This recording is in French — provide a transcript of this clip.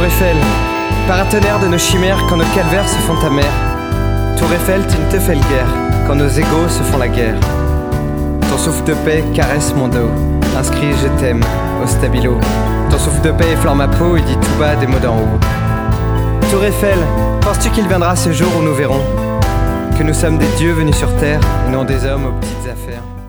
Eiffel, paratonnerre de nos chimères quand nos calvaires se font amers. Tour Eiffel, tu ne te fais le guère quand nos égaux se font la guerre. Ton souffle de paix caresse mon dos, inscrit je t'aime au stabilo. Ton souffle de paix effleure ma peau et dit tout bas des mots d'en haut. Tour Eiffel, penses-tu qu'il viendra ce jour où nous verrons que nous sommes des dieux venus sur terre et non des hommes aux petites affaires?